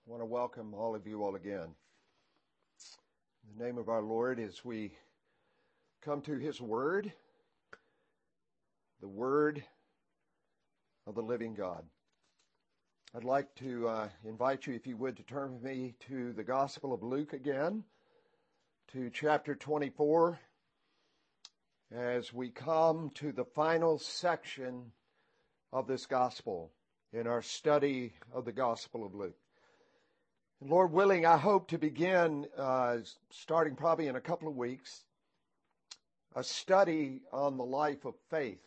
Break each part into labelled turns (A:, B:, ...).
A: I want to welcome all of you all again. In the name of our Lord, as we come to His Word, the Word of the living God. I'd like to invite you, if you would, to turn with me to the Gospel of Luke again, to chapter 24, as we come to the final section of this Gospel in our study of the Gospel of Luke. And Lord willing, I hope to begin, starting probably in a couple of weeks, a study on the life of faith.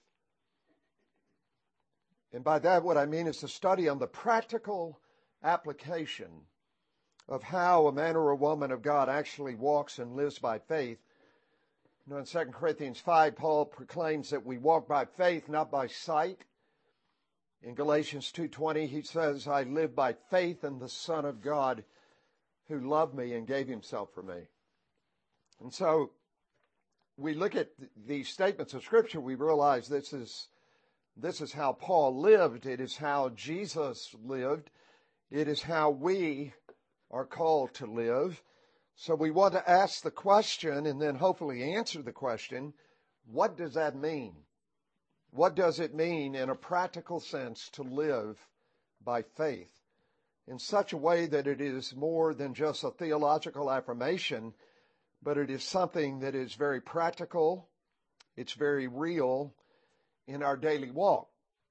A: And by that, what I mean is a study on the practical application of how a man or a woman of God actually walks and lives by faith. You know, in 2 Corinthians 5, Paul proclaims that we walk by faith, not by sight. In Galatians 2:20, he says, I live by faith in the Son of God who loved me and gave himself for me. And so we look at these statements of Scripture, we realize this is how Paul lived. It is how Jesus lived. It is how we are called to live. So we want to ask the question and then hopefully answer the question, what does that mean? What does it mean in a practical sense to live by faith in such a way that it is more than just a theological affirmation, but it is something that is very practical, it's very real in our daily walk,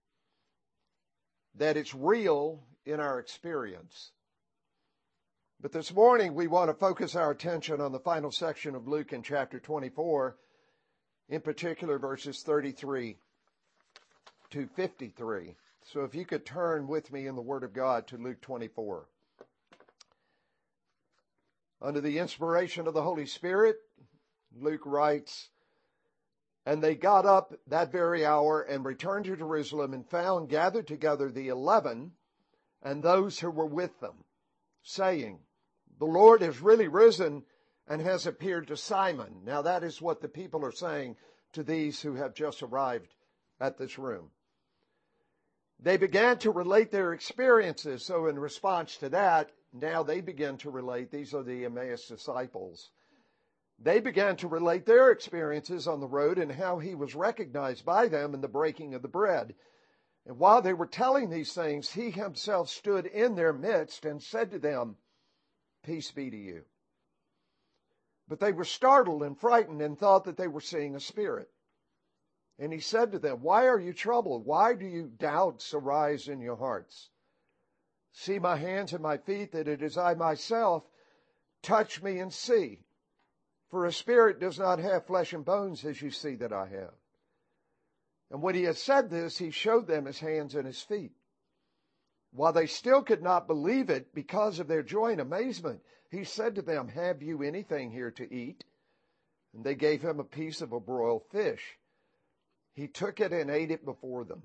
A: that it's real in our experience. But this morning we want to focus our attention on the final section of Luke in chapter 24, in particular verses 33 to 53. So if you could turn with me in the Word of God to Luke 24. Under the inspiration of the Holy Spirit, Luke writes, And they got up that very hour and returned to Jerusalem and found gathered together the 11 and those who were with them, saying, The Lord has really risen and has appeared to Simon. Now that is what the people are saying to these who have just arrived at this room. They began to relate their experiences. So in response to that, now they begin to relate. These are the Emmaus disciples. They began to relate their experiences on the road and how he was recognized by them in the breaking of the bread. And while they were telling these things, he himself stood in their midst and said to them, Peace be to you. But they were startled and frightened and thought that they were seeing a spirit. And he said to them, Why are you troubled? Why do you doubts arise in your hearts? See my hands and my feet, that it is I myself. Touch me and see. For a spirit does not have flesh and bones, as you see that I have. And when he had said this, he showed them his hands and his feet. While they still could not believe it because of their joy and amazement, he said to them, Have you anything here to eat? And they gave him a piece of a broiled fish. He took it and ate it before them.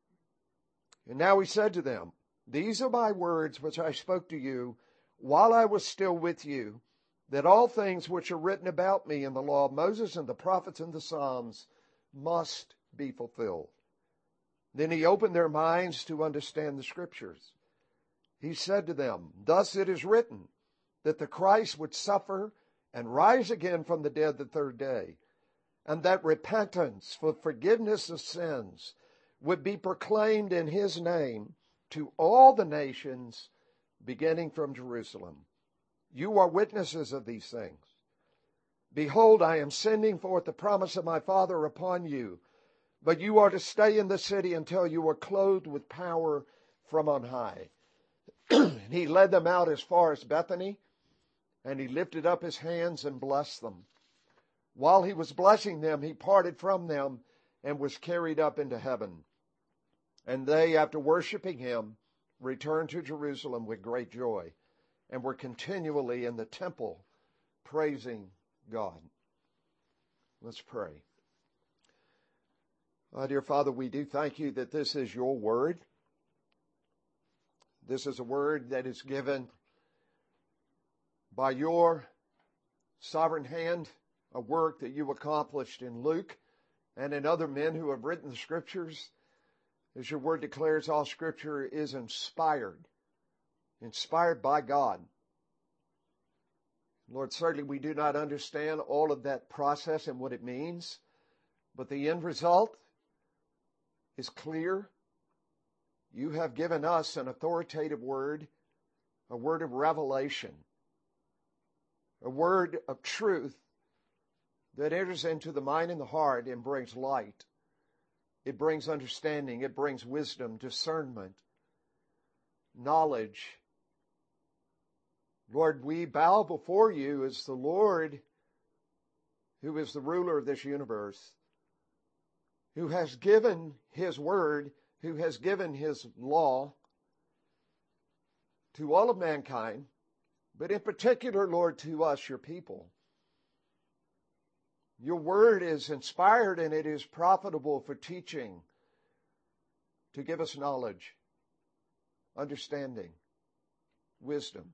A: And now he said to them, These are my words which I spoke to you while I was still with you, that all things which are written about me in the law of Moses and the prophets and the Psalms must be fulfilled. Then he opened their minds to understand the Scriptures. He said to them, Thus it is written, that the Christ would suffer and rise again from the dead the third day, and that repentance for forgiveness of sins would be proclaimed in his name to all the nations, beginning from Jerusalem. You are witnesses of these things. Behold, I am sending forth the promise of my Father upon you, but you are to stay in the city until you are clothed with power from on high. He led them out as far as Bethany, and he lifted up his hands and blessed them. While he was blessing them, he parted from them and was carried up into heaven. And they, after worshiping him, returned to Jerusalem with great joy and were continually in the temple praising God. Let's pray. Dear Father, we do thank you that this is your word. This is a word that is given by your sovereign hand, a work that you accomplished in Luke and in other men who have written the Scriptures. As your word declares, all Scripture is inspired inspired by God. Lord, certainly we do not understand all of that process and what it means, but the end result is clear. You have given us an authoritative word, a word of revelation, a word of truth that enters into the mind and the heart and brings light. It brings understanding. It brings wisdom, discernment, knowledge. Lord, we bow before you as the Lord who is the ruler of this universe, who has given his word, who has given his law to all of mankind, but in particular, Lord, to us, your people. Your word is inspired and it is profitable for teaching, to give us knowledge, understanding, wisdom,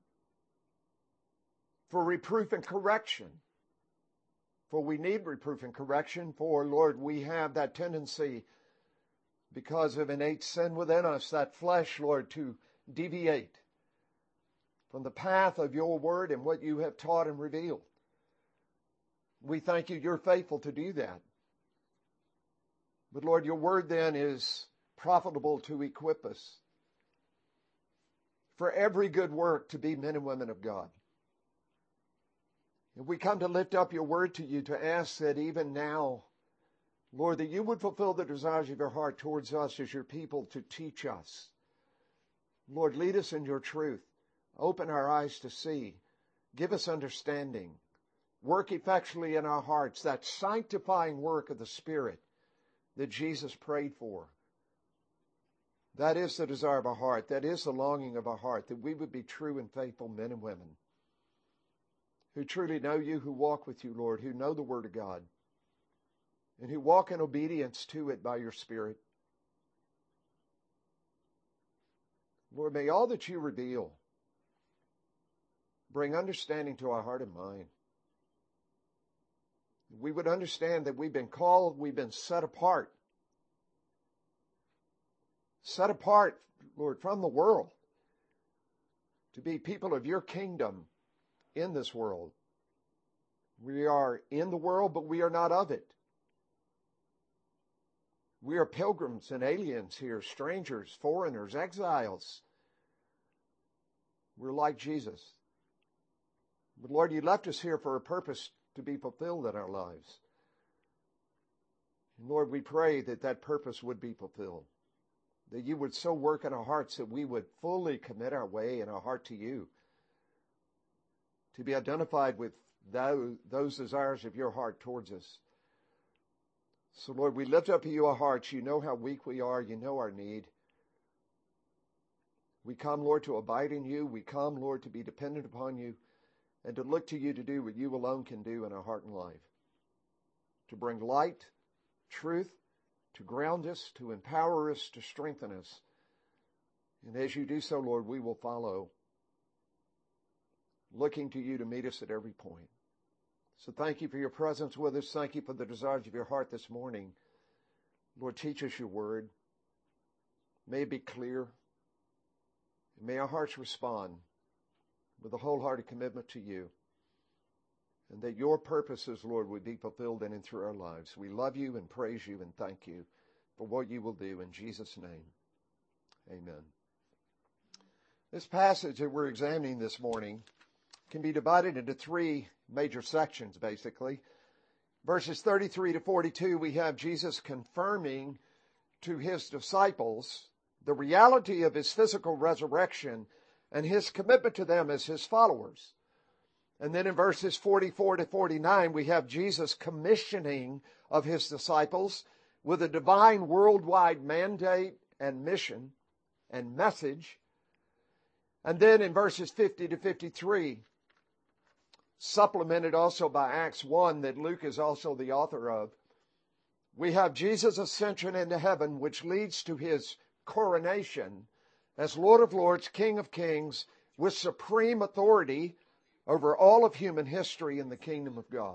A: for reproof and correction. For we need reproof and correction, for, Lord, we have that tendency, because of innate sin within us, that flesh, Lord, to deviate from the path of your word and what you have taught and revealed. We thank you, you're faithful to do that. But Lord, your word then is profitable to equip us for every good work to be men and women of God. And we come to lift up your word to you to ask that even now, Lord, that you would fulfill the desires of your heart towards us as your people to teach us. Lord, lead us in your truth. Open our eyes to see. Give us understanding. Work effectually in our hearts, that sanctifying work of the Spirit that Jesus prayed for. That is the desire of our heart. That is the longing of our heart, that we would be true and faithful men and women who truly know you, who walk with you, Lord, who know the Word of God, and who walk in obedience to it by your Spirit. Lord, may all that you reveal bring understanding to our heart and mind. We would understand that we've been called, we've been set apart. Set apart, Lord, from the world to be people of your kingdom in this world. We are in the world, but we are not of it. We are pilgrims and aliens here, strangers, foreigners, exiles. We're like Jesus. But Lord, you left us here for a purpose to be fulfilled in our lives. And Lord, we pray that that purpose would be fulfilled, that you would so work in our hearts that we would fully commit our way and our heart to you, to be identified with those desires of your heart towards us. So Lord, we lift up to you our hearts. You know how weak we are. You know our need. We come, Lord, to abide in you. We come, Lord, to be dependent upon you and to look to you to do what you alone can do in our heart and life, to bring light, truth, to ground us, to empower us, to strengthen us. And as you do so, Lord, we will follow, looking to you to meet us at every point. So thank you for your presence with us. Thank you for the desires of your heart this morning. Lord, teach us your word. May it be clear. And may our hearts respond with a wholehearted commitment to you. And that your purposes, Lord, would be fulfilled in and through our lives. We love you and praise you and thank you for what you will do in Jesus' name. Amen. This passage that we're examining this morning can be divided into three major sections, basically. Verses 33 to 42, we have Jesus confirming to his disciples the reality of his physical resurrection and his commitment to them as his followers. And then in verses 44 to 49, we have Jesus commissioning of his disciples with a divine worldwide mandate and mission and message. And then in verses 50 to 53, supplemented also by Acts 1 that Luke is also the author of, we have Jesus' ascension into heaven, which leads to his coronation as Lord of Lords, King of Kings, with supreme authority over all of human history in the kingdom of God.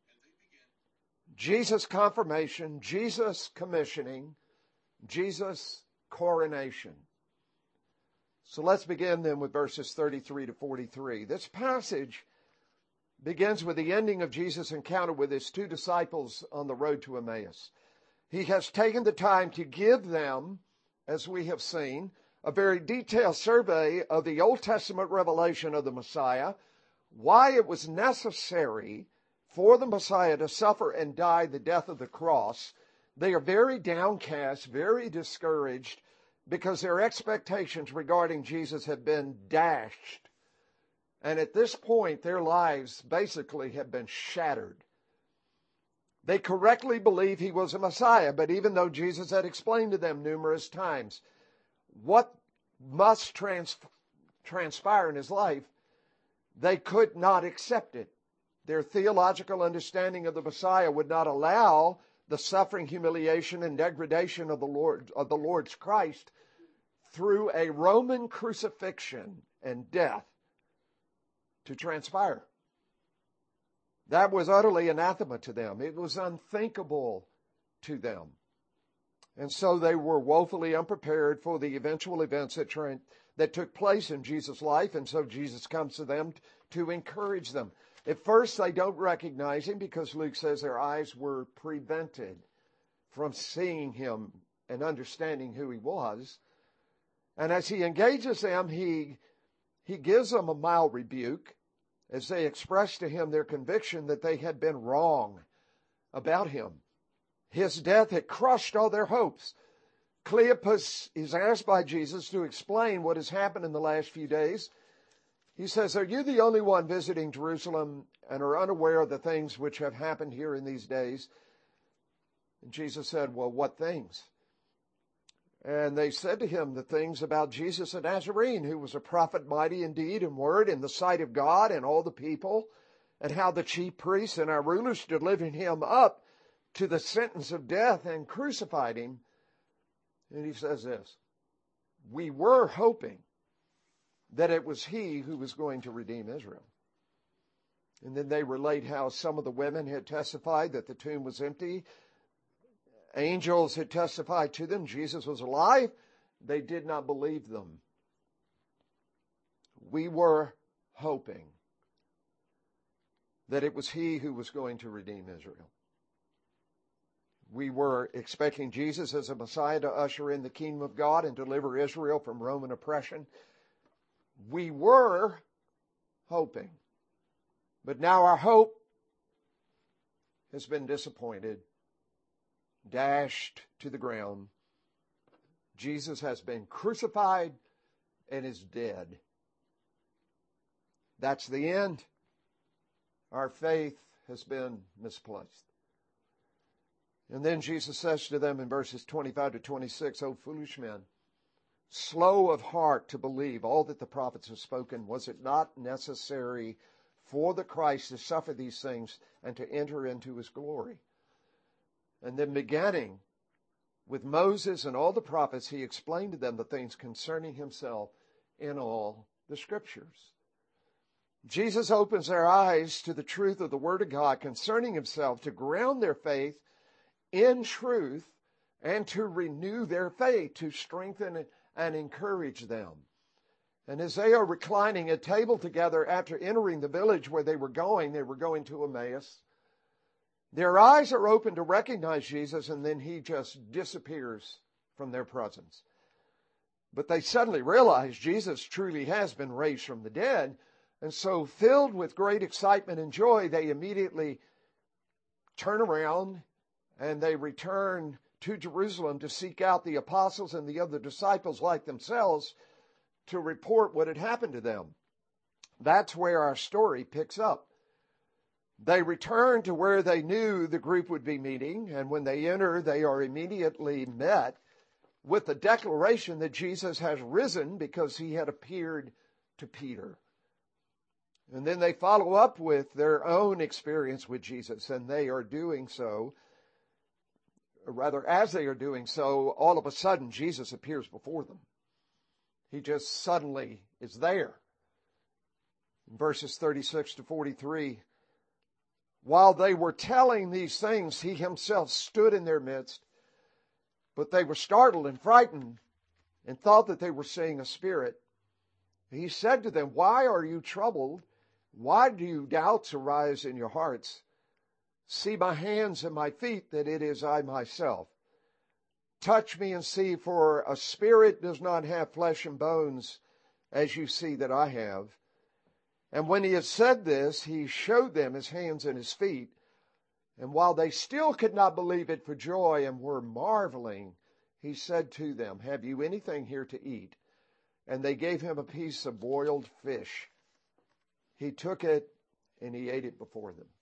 A: Jesus' confirmation, Jesus' commissioning, Jesus' coronation. So let's begin then with verses 33 to 43. This passage begins with the ending of Jesus' encounter with his two disciples on the road to Emmaus. He has taken the time to give them, as we have seen, a very detailed survey of the Old Testament revelation of the Messiah, why it was necessary for the Messiah to suffer and die the death of the cross. They are very downcast, very discouraged, because their expectations regarding Jesus have been dashed. And at this point, their lives basically have been shattered. They correctly believed he was a Messiah, but even though Jesus had explained to them numerous times what must transpire in his life, they could not accept it. Their theological understanding of the Messiah would not allow the suffering, humiliation, and degradation of the Lord's Christ through a Roman crucifixion and death to transpire. That was utterly anathema to them. It was unthinkable to them. And so they were woefully unprepared for the eventual events that took place in Jesus' life. And so Jesus comes to them to encourage them. At first, they don't recognize him because Luke says their eyes were prevented from seeing him and understanding who he was. And as he engages them, he gives them a mild rebuke as they express to him their conviction that they had been wrong about him. His death had crushed all their hopes. Cleopas is asked by Jesus to explain what has happened in the last few days. He says, "Are you the only one visiting Jerusalem and are unaware of the things which have happened here in these days?" And Jesus said, "Well, what things?" And they said to him the things about Jesus the Nazarene, who was a prophet mighty in deed and word in the sight of God and all the people, and how the chief priests and our rulers delivered him up to the sentence of death and crucified him. And he says this, "We were hoping that it was he who was going to redeem Israel." And then they relate how some of the women had testified that the tomb was empty. Angels had testified to them Jesus was alive. They did not believe them. We were hoping that it was he who was going to redeem Israel. We were expecting Jesus as a Messiah to usher in the kingdom of God and deliver Israel from Roman oppression. We were hoping. But now our hope has been disappointed, dashed to the ground. Jesus has been crucified and is dead. That's the end. Our faith has been misplaced. And then Jesus says to them in verses 25 to 26, "O foolish men, slow of heart to believe all that the prophets have spoken. Was it not necessary for the Christ to suffer these things and to enter into his glory?" And then beginning with Moses and all the prophets, he explained to them the things concerning himself in all the Scriptures. Jesus opens their eyes to the truth of the Word of God concerning himself to ground their faith in truth and to renew their faith, to strengthen and encourage them. And as they are reclining at table together after entering the village where they were going to Emmaus, their eyes are open to recognize Jesus, and then he just disappears from their presence. But they suddenly realize Jesus truly has been raised from the dead, and so filled with great excitement and joy, they immediately turn around and they return to Jerusalem to seek out the apostles and the other disciples like themselves to report what had happened to them. That's where our story picks up. They return to where they knew the group would be meeting, and when they enter, they are immediately met with the declaration that Jesus has risen because he had appeared to Peter. And then they follow up with their own experience with Jesus, and they are doing so. Or rather, as they are doing so, all of a sudden, Jesus appears before them. He just suddenly is there. In verses 36 to 43, while they were telling these things, he himself stood in their midst, but they were startled and frightened and thought that they were seeing a spirit. He said to them, "Why are you troubled? Why do doubts arise in your hearts? See my hands and my feet, that it is I myself. Touch me and see, for a spirit does not have flesh and bones, as you see that I have." And when he had said this, he showed them his hands and his feet. And while they still could not believe it for joy and were marveling, he said to them, "Have you anything here to eat?" And they gave him a piece of boiled fish. He took it and he ate it before them.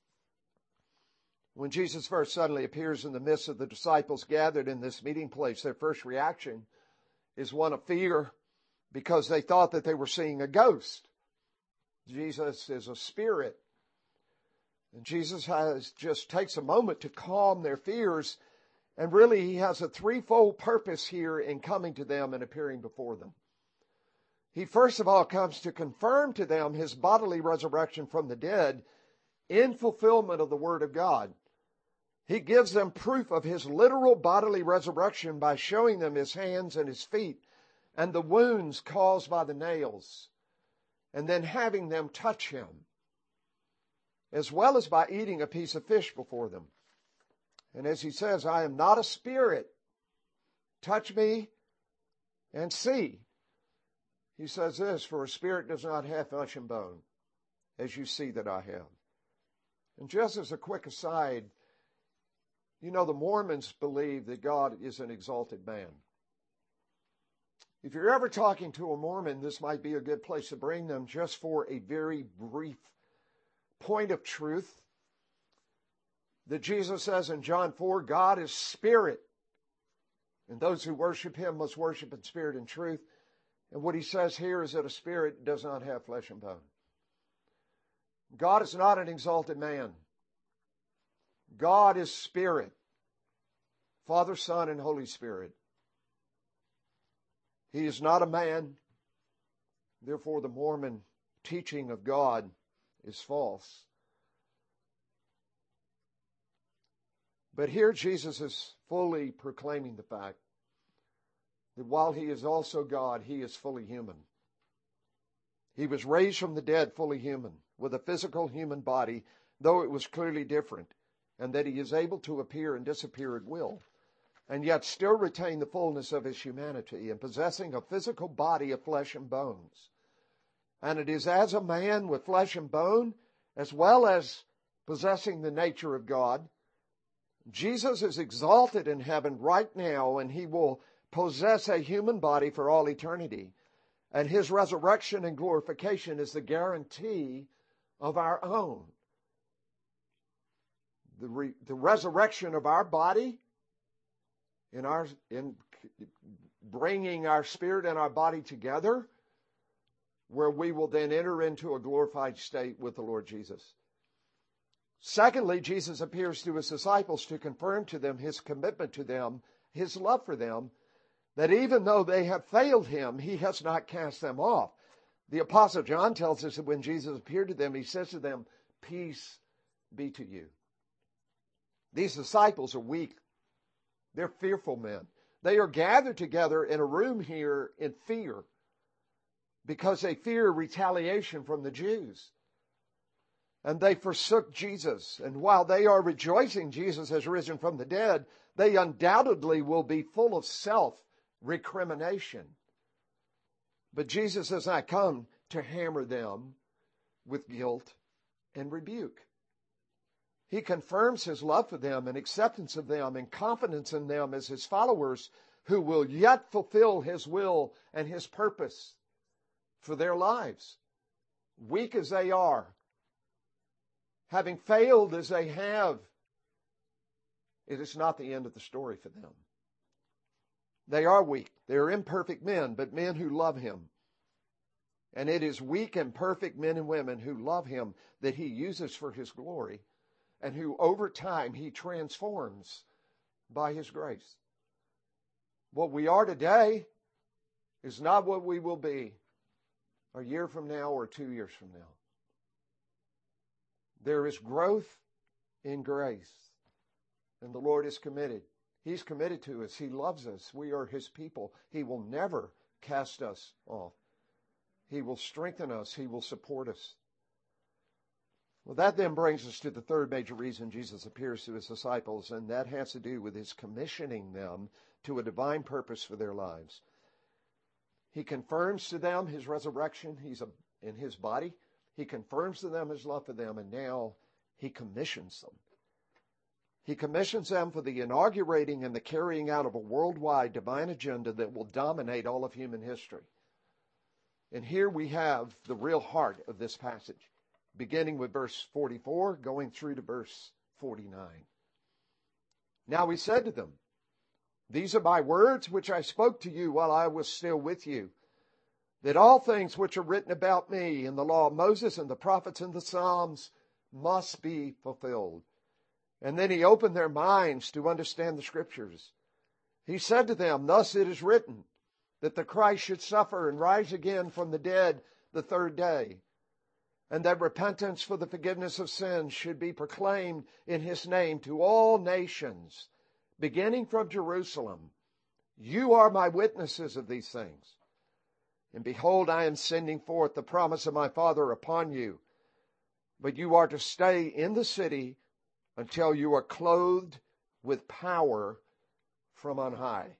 A: When Jesus first suddenly appears in the midst of the disciples gathered in this meeting place, their first reaction is one of fear, because they thought that they were seeing a ghost. Jesus is a spirit. And Jesus just takes a moment to calm their fears. And really, he has a threefold purpose here in coming to them and appearing before them. He first of all comes to confirm to them his bodily resurrection from the dead in fulfillment of the Word of God. He gives them proof of his literal bodily resurrection by showing them his hands and his feet and the wounds caused by the nails, and then having them touch him, as well as by eating a piece of fish before them. And as he says, "I am not a spirit. Touch me and see." He says this, "For a spirit does not have flesh and bone, as you see that I have." And just as a quick aside, you know, the Mormons believe that God is an exalted man. If you're ever talking to a Mormon, this might be a good place to bring them just for a very brief point of truth. That Jesus says in John 4, God is spirit, and those who worship him must worship in spirit and truth. And what he says here is that a spirit does not have flesh and bone. God is not an exalted man. God is spirit. Father, Son, and Holy Spirit. He is not a man. Therefore, the Mormon teaching of God is false. But here Jesus is fully proclaiming the fact that while he is also God, he is fully human. He was raised from the dead fully human, with a physical human body, though it was clearly different, and that he is able to appear and disappear at will, and yet still retain the fullness of his humanity, and possessing a physical body of flesh and bones. And it is as a man with flesh and bone, as well as possessing the nature of God, Jesus is exalted in heaven right now, and he will possess a human body for all eternity. And his resurrection and glorification is the guarantee of our own. The resurrection of our body, in bringing our spirit and our body together, where we will then enter into a glorified state with the Lord Jesus. Secondly, Jesus appears to his disciples to confirm to them his commitment to them, his love for them, that even though they have failed him, he has not cast them off. The Apostle John tells us that when Jesus appeared to them, he says to them, "Peace be to you." These disciples are weak. They're fearful men. They are gathered together in a room here in fear because they fear retaliation from the Jews. And they forsook Jesus. And while they are rejoicing Jesus has risen from the dead, they undoubtedly will be full of self-recrimination. But Jesus has not come to hammer them with guilt and rebuke. He confirms his love for them and acceptance of them and confidence in them as his followers who will yet fulfill his will and his purpose for their lives. Weak as they are, having failed as they have, it is not the end of the story for them. They are weak. They are imperfect men, but men who love him. And it is weak and perfect men and women who love him that he uses for his glory, and who over time he transforms by his grace. What we are today is not what we will be a year from now or 2 years from now. There is growth in grace, and the Lord is committed. He's committed to us. He loves us. We are his people. He will never cast us off. He will strengthen us. He will support us. Well, that then brings us to the third major reason Jesus appears to his disciples, and that has to do with his commissioning them to a divine purpose for their lives. He confirms to them his resurrection. He's in his body. He confirms to them his love for them, and now he commissions them. He commissions them for the inaugurating and the carrying out of a worldwide divine agenda that will dominate all of human history. And here we have the real heart of this passage, beginning with verse 44, going through to verse 49. Now he said to them, "These are my words which I spoke to you while I was still with you, that all things which are written about me in the law of Moses and the prophets and the Psalms must be fulfilled." And then he opened their minds to understand the Scriptures. He said to them, "Thus it is written, that the Christ should suffer and rise again from the dead the third day, and that repentance for the forgiveness of sins should be proclaimed in his name to all nations, beginning from Jerusalem. You are my witnesses of these things. And behold, I am sending forth the promise of my Father upon you. But you are to stay in the city until you are clothed with power from on high."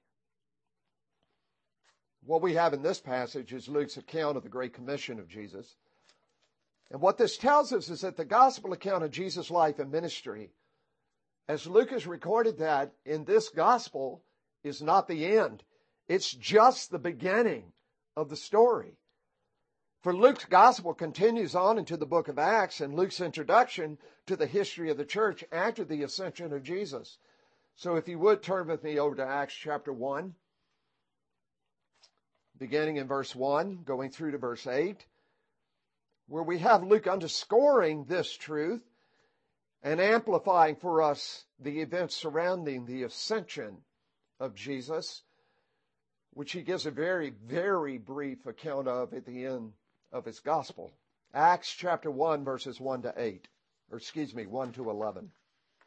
A: What we have in this passage is Luke's account of the Great Commission of Jesus. And what this tells us is that the gospel account of Jesus' life and ministry, as Luke has recorded that in this gospel, is not the end. It's just the beginning of the story. For Luke's gospel continues on into the book of Acts and Luke's introduction to the history of the church after the ascension of Jesus. So if you would turn with me over to Acts chapter 1, beginning in verse 1, going through to verse 8, where we have Luke underscoring this truth and amplifying for us the events surrounding the ascension of Jesus, which he gives a very, very brief account of at the end of his gospel. Acts chapter 1, verses 1 to 11.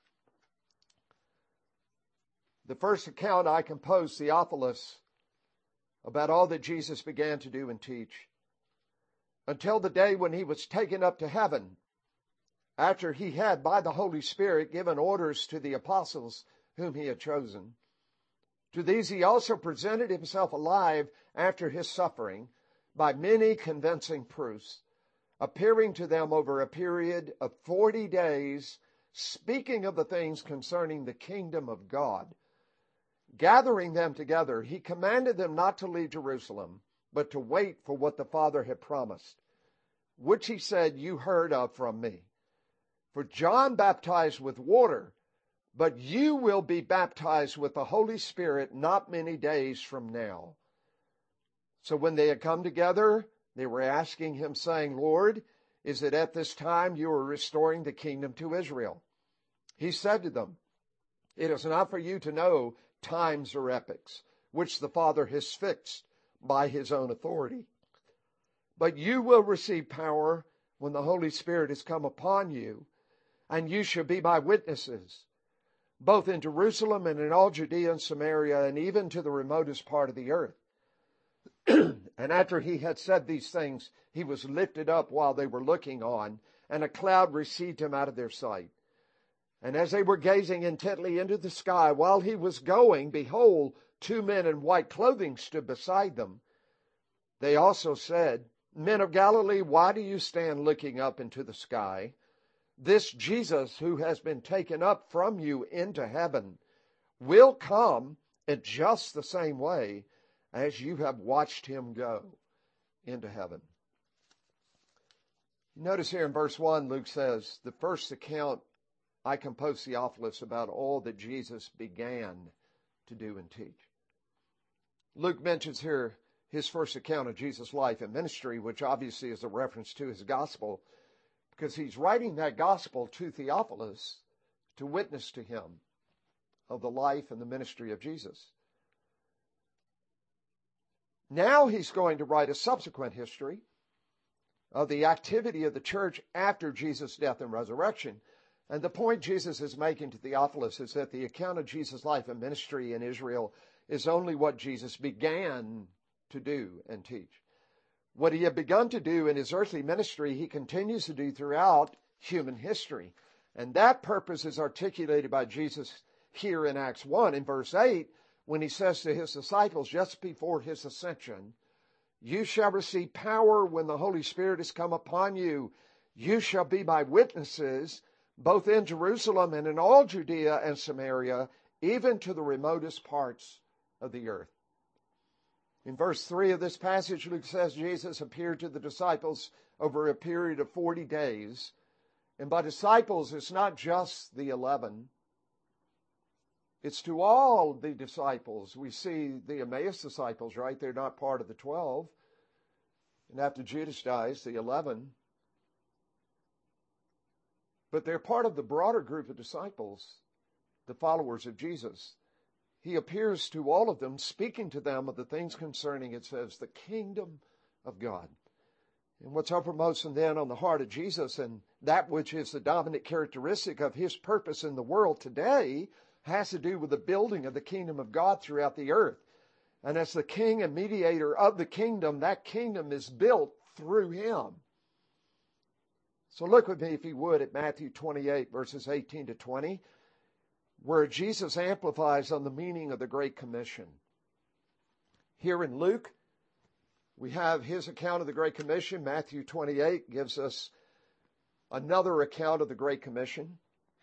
A: The first account I composed, Theophilus, about all that Jesus began to do and teach, until the day when he was taken up to heaven, after he had by the Holy Spirit given orders to the apostles whom he had chosen. To these he also presented himself alive after his suffering by many convincing proofs, appearing to them over a period of 40 days, speaking of the things concerning the kingdom of God. Gathering them together, he commanded them not to leave Jerusalem, but to wait for what the Father had promised, which he said, "You heard of from me. For John baptized with water, but you will be baptized with the Holy Spirit not many days from now." So when they had come together, they were asking him, saying, "Lord, is it at this time you are restoring the kingdom to Israel?" He said to them, "It is not for you to know times or epochs, which the Father has fixed by his own authority. But you will receive power when the Holy Spirit has come upon you, and you shall be my witnesses, both in Jerusalem and in all Judea and Samaria, and even to the remotest part of the earth." And after he had said these things, he was lifted up while they were looking on, and a cloud received him out of their sight. And as they were gazing intently into the sky, while he was going, behold, 2 men in white clothing stood beside them. They also said, "Men of Galilee, why do you stand looking up into the sky? This Jesus who has been taken up from you into heaven will come in just the same way as you have watched him go into heaven." Notice here in verse 1, Luke says, "The first account I composed, Theophilus, about all that Jesus began to do and teach." Luke mentions here his first account of Jesus' life and ministry, which obviously is a reference to his gospel, because he's writing that gospel to Theophilus to witness to him of the life and the ministry of Jesus. Now he's going to write a subsequent history of the activity of the church after Jesus' death and resurrection. And the point Jesus is making to Theophilus is that the account of Jesus' life and ministry in Israel is only what Jesus began to do and teach. What he had begun to do in his earthly ministry, he continues to do throughout human history. And that purpose is articulated by Jesus here in Acts 1 in verse 8, when he says to his disciples just before his ascension, "You shall receive power when the Holy Spirit has come upon you. You shall be my witnesses, both in Jerusalem and in all Judea and Samaria, even to the remotest parts of the earth." In verse 3 of this passage, Luke says Jesus appeared to the disciples over a period of 40 days. And by disciples, it's not just the 11. It's to all the disciples. We see the Emmaus disciples, right? They're not part of the 12. And after Judas dies, the 11. But they're part of the broader group of disciples, the followers of Jesus. He appears to all of them, speaking to them of the things concerning, it says, the kingdom of God. And what's uppermost and then on the heart of Jesus, and that which is the dominant characteristic of his purpose in the world today, has to do with the building of the kingdom of God throughout the earth. And as the king and mediator of the kingdom, that kingdom is built through him. So look with me, if you would, at Matthew 28, verses 18 to 20, where Jesus amplifies on the meaning of the Great Commission. Here in Luke, we have his account of the Great Commission. Matthew 28 gives us another account of the Great Commission.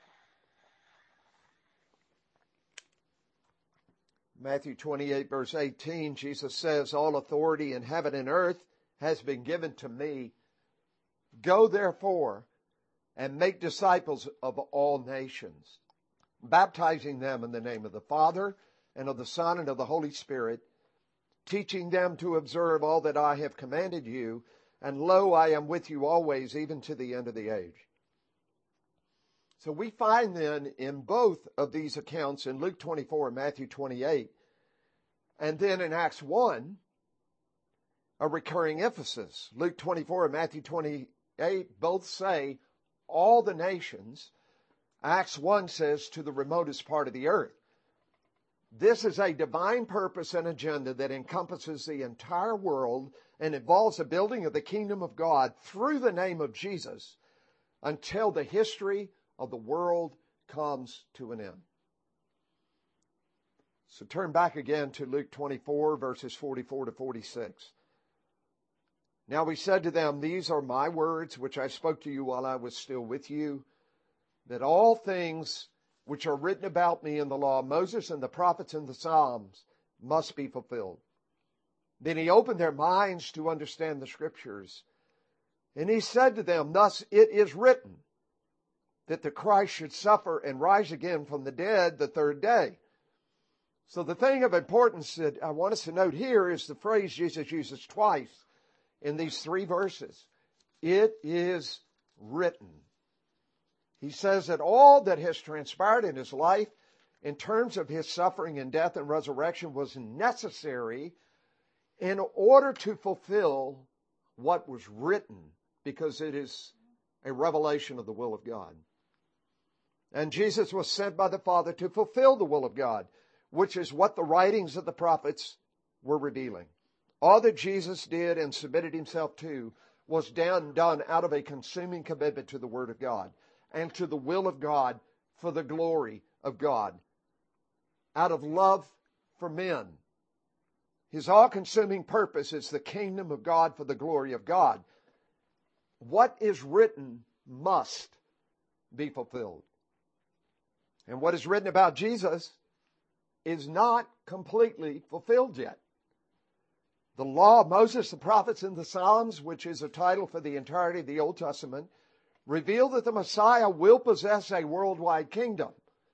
A: Matthew 28, verse 18, Jesus says, "All authority in heaven and earth has been given to me. Go therefore and make disciples of all nations, baptizing them in the name of the Father and of the Son and of the Holy Spirit, teaching them to observe all that I have commanded you. And lo, I am with you always, even to the end of the age." So we find then in both of these accounts, in Luke 24 and Matthew 28, and then in Acts 1, a recurring emphasis. Luke 24 and Matthew 28 both say all the nations. Acts 1 says to the remotest part of the earth. This is a divine purpose and agenda that encompasses the entire world and involves the building of the kingdom of God through the name of Jesus until the history of the world comes to an end. So turn back again to Luke 24, verses 44 to 46. "Now he said to them, These are my words which I spoke to you while I was still with you, that all things which are written about me in the law of Moses and the prophets and the Psalms must be fulfilled." Then he opened their minds to understand the Scriptures. And he said to them, "Thus it is written, that the Christ should suffer and rise again from the dead the third day." So the thing of importance that I want us to note here is the phrase Jesus uses twice in these 3 verses. It is written. He says that all that has transpired in his life in terms of his suffering and death and resurrection was necessary in order to fulfill what was written, because it is a revelation of the will of God. And Jesus was sent by the Father to fulfill the will of God, which is what the writings of the prophets were revealing. All that Jesus did and submitted himself to was done out of a consuming commitment to the Word of God and to the will of God for the glory of God, out of love for men. His all-consuming purpose is the kingdom of God for the glory of God. What is written must be fulfilled. And what is written about Jesus is not completely fulfilled yet. The law of Moses, the prophets, and the Psalms, which is a title for the entirety of the Old Testament, reveal that the Messiah will possess a worldwide kingdom.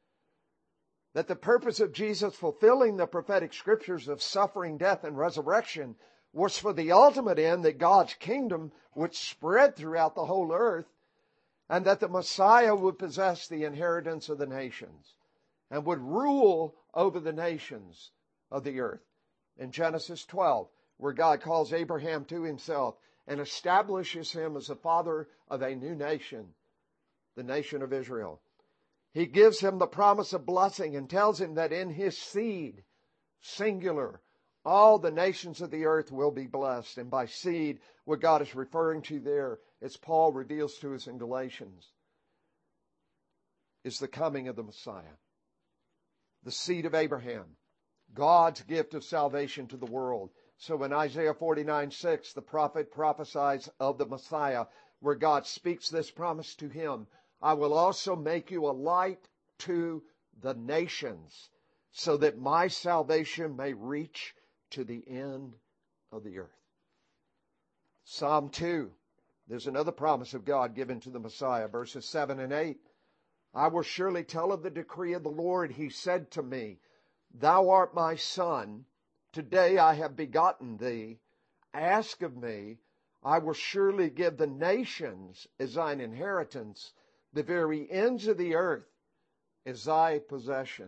A: That the purpose of Jesus fulfilling the prophetic scriptures of suffering, death, and resurrection was for the ultimate end that God's kingdom would spread throughout the whole earth, and that the Messiah would possess the inheritance of the nations and would rule over the nations of the earth. In Genesis 12, where God calls Abraham to himself and establishes him as the father of a new nation, the nation of Israel. He gives him the promise of blessing and tells him that in his seed, singular, All the nations of the earth will be blessed. And by seed, what God is referring to there, as Paul reveals to us in Galatians, is the coming of the Messiah. The seed of Abraham. God's gift of salvation to the world. So in Isaiah 49:6, the prophet prophesies of the Messiah, where God speaks this promise to him. I will also make you a light to the nations, so that my salvation may reach to the end of the earth. Psalm 2, there's another promise of God given to the Messiah, verses 7 and 8. I will surely tell of the decree of the Lord. He said to me, Thou art my son. Today I have begotten thee. Ask of me. I will surely give the nations as thine inheritance, the very ends of the earth as thy possession.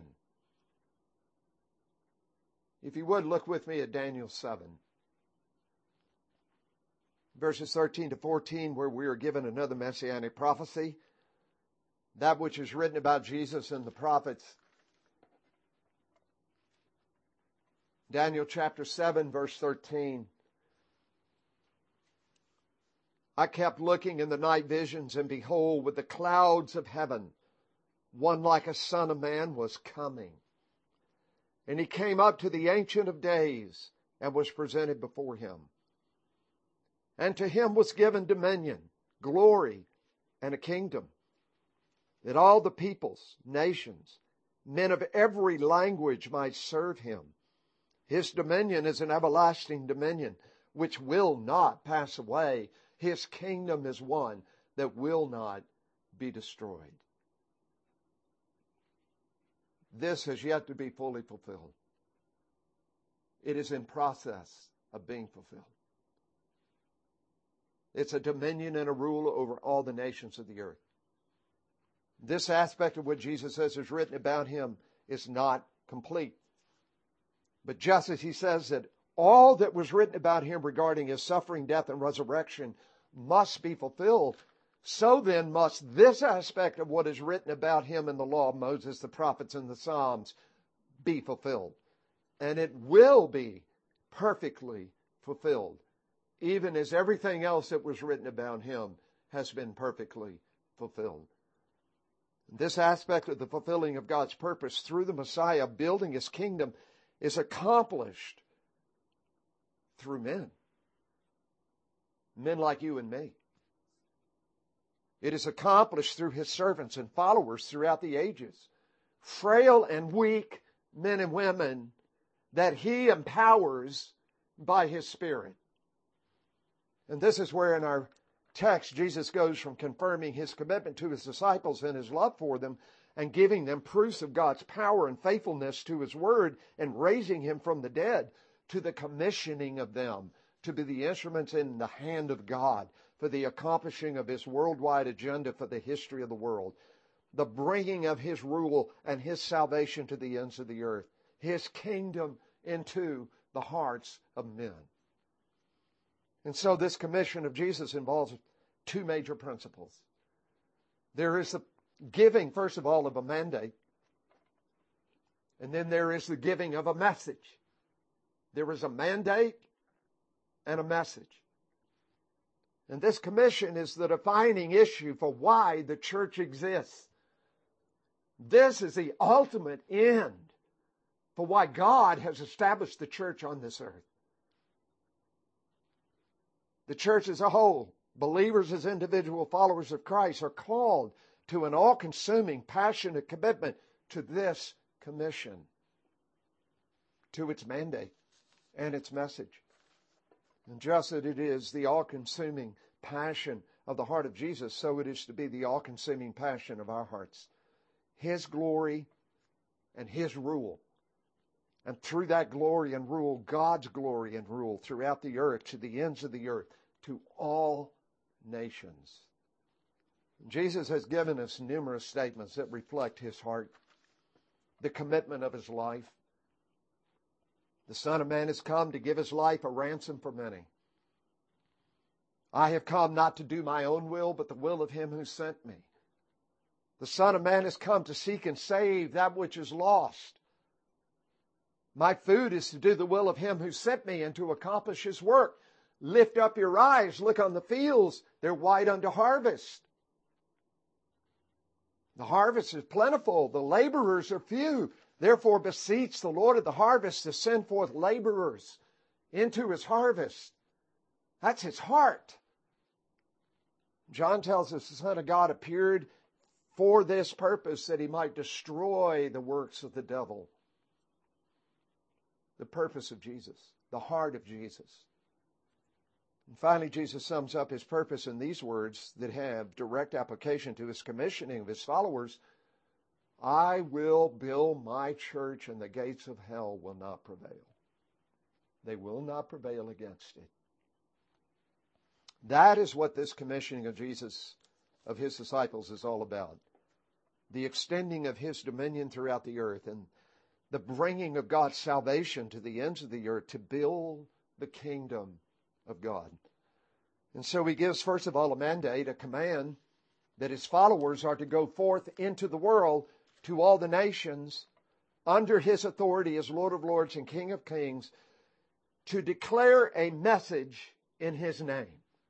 A: If you would, look with me at Daniel 7. Verses 13 to 14, where we are given another messianic prophecy. That which is written about Jesus in the prophets. Daniel chapter 7, verse 13. I kept looking in the night visions, and behold, with the clouds of heaven, one like a son of man was coming. And he came up to the Ancient of Days and was presented before him. And to him was given dominion, glory, and a kingdom, that all the peoples, nations, men of every language might serve him. His dominion is an everlasting dominion, which will not pass away. His kingdom is one that will not be destroyed. This has yet to be fully fulfilled. It is in process of being fulfilled. It's a dominion and a rule over all the nations of the earth. This aspect of what Jesus says is written about him is not complete. But just as he says that all that was written about him regarding his suffering, death, and resurrection must be fulfilled, so then must this aspect of what is written about him in the law of Moses, the prophets, and the Psalms be fulfilled. And it will be perfectly fulfilled, even as everything else that was written about him has been perfectly fulfilled. This aspect of the fulfilling of God's purpose through the Messiah building his kingdom is accomplished through men. Men like you and me. It is accomplished through his servants and followers throughout the ages. Frail and weak men and women that he empowers by his Spirit. And this is where in our text Jesus goes from confirming his commitment to his disciples and his love for them and giving them proofs of God's power and faithfulness to his word and raising him from the dead to the commissioning of them to be the instruments in the hand of God for the accomplishing of his worldwide agenda for the history of the world, the bringing of his rule and his salvation to the ends of the earth, his kingdom into the hearts of men. And so this commission of Jesus involves two major principles. There is the giving, first of all, of a mandate, and then there is the giving of a message. There is a mandate and a message. And this commission is the defining issue for why the church exists. This is the ultimate end for why God has established the church on this earth. The church as a whole, believers as individual followers of Christ, are called to an all-consuming, passionate commitment to this commission, to its mandate and its message. And just as it is the all-consuming passion of the heart of Jesus, so it is to be the all-consuming passion of our hearts. His glory and his rule. And through that glory and rule, God's glory and rule throughout the earth, to the ends of the earth, to all nations. Jesus has given us numerous statements that reflect his heart, the commitment of his life. The Son of Man has come to give his life a ransom for many. I have come not to do my own will, but the will of him who sent me. The Son of Man has come to seek and save that which is lost. My food is to do the will of him who sent me and to accomplish his work. Lift up your eyes, look on the fields. They're white unto harvest. The harvest is plentiful. The laborers are few. Therefore beseech the Lord of the harvest to send forth laborers into his harvest. That's his heart. John tells us the Son of God appeared for this purpose, that he might destroy the works of the devil. The purpose of Jesus, the heart of Jesus. And finally, Jesus sums up his purpose in these words that have direct application to his commissioning of his followers. I will build my church, and the gates of hell will not prevail. They will not prevail against it. That is what this commissioning of Jesus, of his disciples, is all about. The extending of his dominion throughout the earth and the bringing of God's salvation to the ends of the earth to build the kingdom of God. And so he gives, first of all, a mandate, a command, that his followers are to go forth into the world to all the nations under his authority as Lord of Lords and King of Kings to declare a message in his name.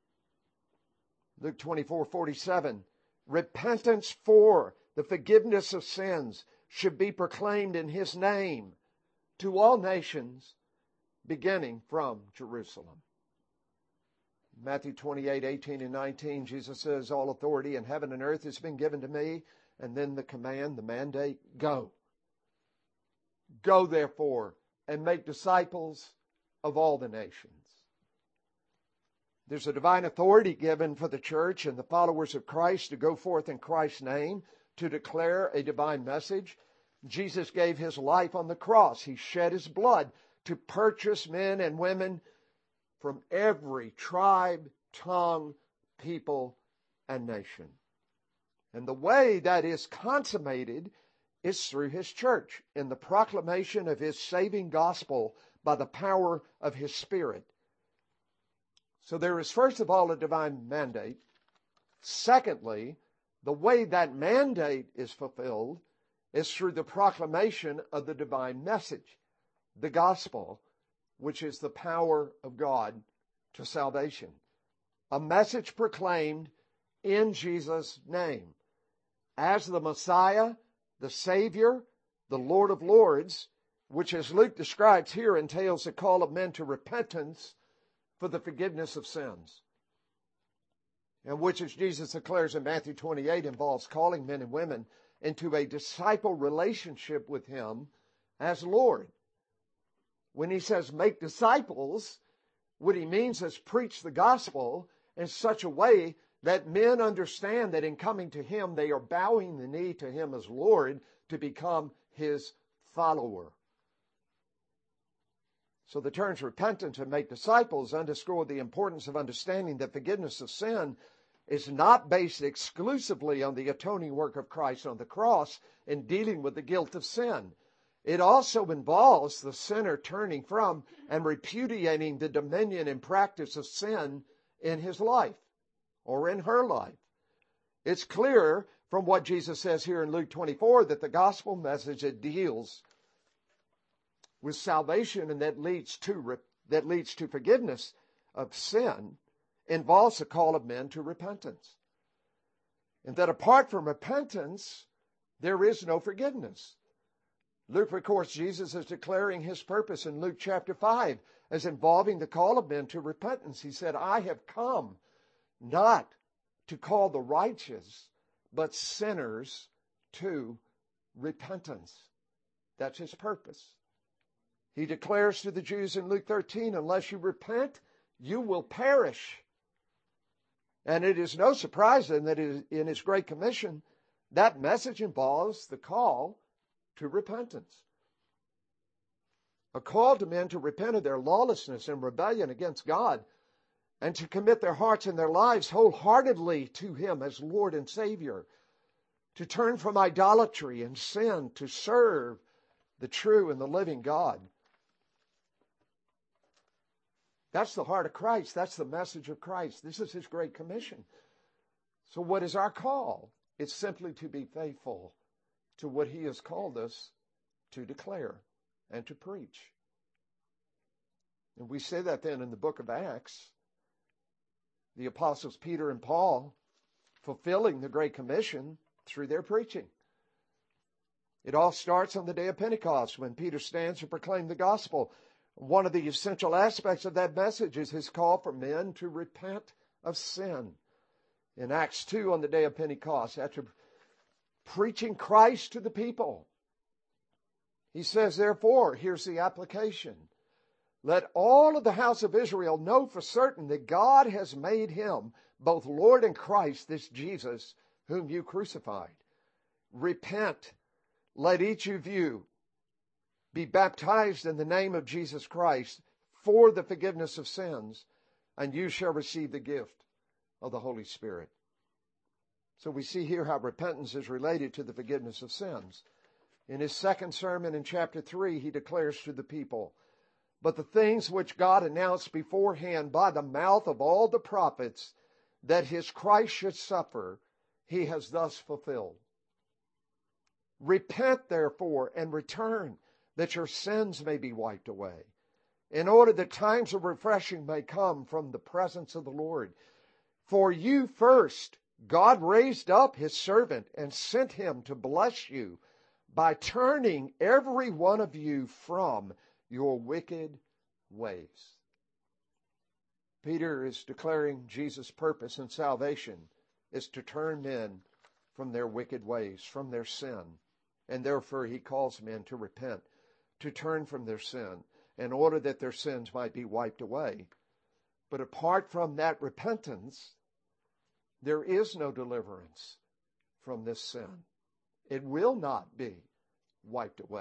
A: Luke 24:47, repentance for the forgiveness of sins should be proclaimed in his name to all nations, beginning from Jerusalem. Matthew 28:18 and 19, Jesus says, all authority in heaven and earth has been given to me. And then the command, the mandate, go. Go, therefore, and make disciples of all the nations. There's a divine authority given for the church and the followers of Christ to go forth in Christ's name to declare a divine message. Jesus gave his life on the cross. He shed his blood to purchase men and women from every tribe, tongue, people, and nation. And the way that is consummated is through his church in the proclamation of his saving gospel by the power of his Spirit. So there is, first of all, a divine mandate. Secondly, the way that mandate is fulfilled is through the proclamation of the divine message, the gospel, which is the power of God to salvation. A message proclaimed in Jesus' name as the Messiah, the Savior, the Lord of Lords, which, as Luke describes here, entails the call of men to repentance for the forgiveness of sins. And which, as Jesus declares in Matthew 28, involves calling men and women into a disciple relationship with him as Lord. When he says make disciples, what he means is preach the gospel in such a way that men understand that in coming to him, they are bowing the knee to him as Lord to become his follower. So the terms repentance and make disciples underscore the importance of understanding that forgiveness of sin is not based exclusively on the atoning work of Christ on the cross in dealing with the guilt of sin. It also involves the sinner turning from and repudiating the dominion and practice of sin in his life or in her life. It's clear from what Jesus says here in Luke 24 that the gospel message that deals with salvation and that leads to forgiveness of sin involves the call of men to repentance. And that apart from repentance, there is no forgiveness. Luke records Jesus as declaring his purpose in Luke chapter 5 as involving the call of men to repentance. He said, I have come not to call the righteous, but sinners to repentance. That's his purpose. He declares to the Jews in Luke 13, unless you repent, you will perish. And it is no surprise then that in his Great Commission, that message involves the call to repentance. A call to men to repent of their lawlessness and rebellion against God and to commit their hearts and their lives wholeheartedly to him as Lord and Savior, to turn from idolatry and sin to serve the true and the living God. That's the heart of Christ. That's the message of Christ. This is his Great Commission. So what is our call? It's simply to be faithful to what he has called us to declare. and to preach. And we see that then in the book of Acts. The apostles Peter and Paul fulfilling the Great Commission through their preaching. It all starts on the day of Pentecost when Peter stands to proclaim the gospel. One of the essential aspects of that message is his call for men to repent of sin. In Acts 2, on the day of Pentecost, after preaching Christ to the people, he says, therefore, here's the application. Let all of the house of Israel know for certain that God has made him both Lord and Christ, this Jesus whom you crucified. Repent. Let each of you be baptized in the name of Jesus Christ for the forgiveness of sins, and you shall receive the gift of the Holy Spirit. So we see here how repentance is related to the forgiveness of sins. In his second sermon in chapter 3, he declares to the people, but the things which God announced beforehand by the mouth of all the prophets that his Christ should suffer, he has thus fulfilled. Repent, therefore, and return, that your sins may be wiped away, in order that times of refreshing may come from the presence of the Lord. For you first, God raised up his servant and sent him to bless you by turning every one of you from your wicked ways. Peter is declaring Jesus' purpose in salvation is to turn men from their wicked ways, from their sin. And therefore he calls men to repent, to turn from their sin, in order that their sins might be wiped away. But apart from that repentance, there is no deliverance from this sin. It will not be wiped away.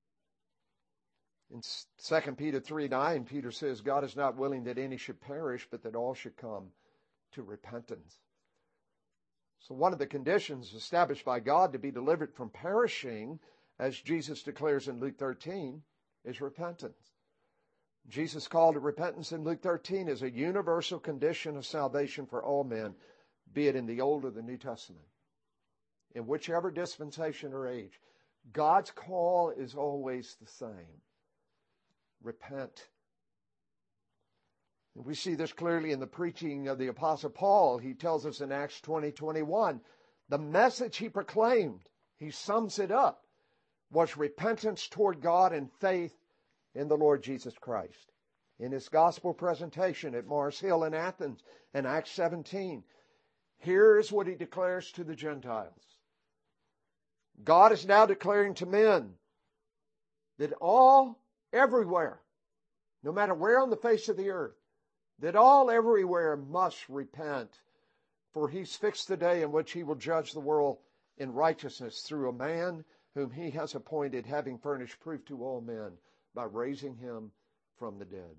A: In 2 Peter 3:9, Peter says, God is not willing that any should perish, but that all should come to repentance. So one of the conditions established by God to be delivered from perishing, as Jesus declares in Luke 13, is repentance. Jesus' call to repentance in Luke 13 is a universal condition of salvation for all men, be it in the Old or the New Testament. In whichever dispensation or age, God's call is always the same. Repent. And we see this clearly in the preaching of the Apostle Paul. He tells us in Acts 20:21, the message he proclaimed, he sums it up, was repentance toward God and faith in the Lord Jesus Christ. In his gospel presentation at Mars Hill in Athens in Acts 17, here is what he declares to the Gentiles. God is now declaring to men that all, everywhere, no matter where on the face of the earth, that all everywhere must repent, for he's fixed the day in which he will judge the world in righteousness through a man whom he has appointed, having furnished proof to all men by raising him from the dead.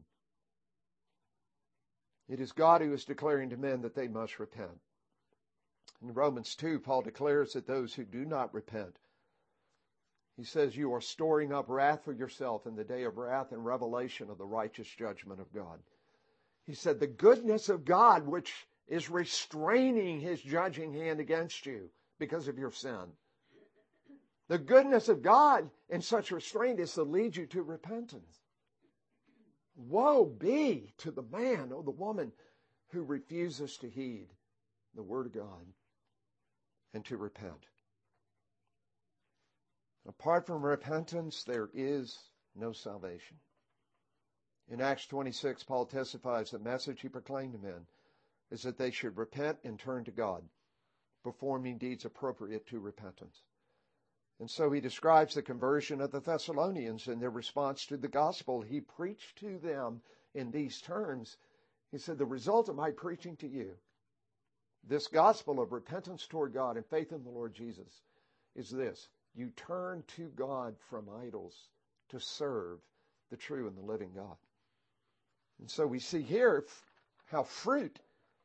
A: It is God who is declaring to men that they must repent. In Romans 2, Paul declares that those who do not repent, he says, you are storing up wrath for yourself in the day of wrath and revelation of the righteous judgment of God. He said, the goodness of God, which is restraining his judging hand against you because of your sin. The goodness of God in such restraint is to lead you to repentance. Woe be to the man or the woman who refuses to heed the word of God and to repent. Apart from repentance, there is no salvation. In Acts 26, Paul testifies the message he proclaimed to men is that they should repent and turn to God, performing deeds appropriate to repentance. And so he describes the conversion of the Thessalonians and their response to the gospel. He preached to them in these terms. He said, the result of my preaching to you, this gospel of repentance toward God and faith in the Lord Jesus, is this. You turn to God from idols to serve the true and the living God. And so we see here how fruit,